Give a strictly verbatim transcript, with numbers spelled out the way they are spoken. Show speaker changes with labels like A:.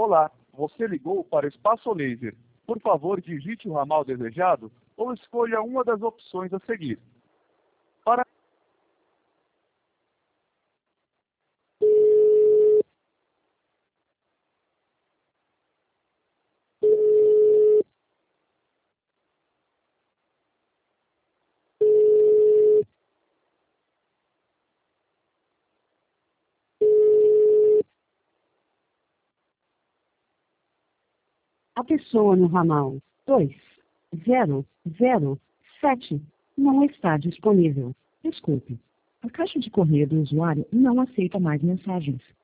A: Olá, você ligou para o Espaço Laser. Por favor, digite o ramal desejado ou escolha uma das opções a seguir. Para
B: A pessoa no ramal dois zero zero sete não está disponível. Desculpe. A caixa de correio do usuário não aceita mais mensagens.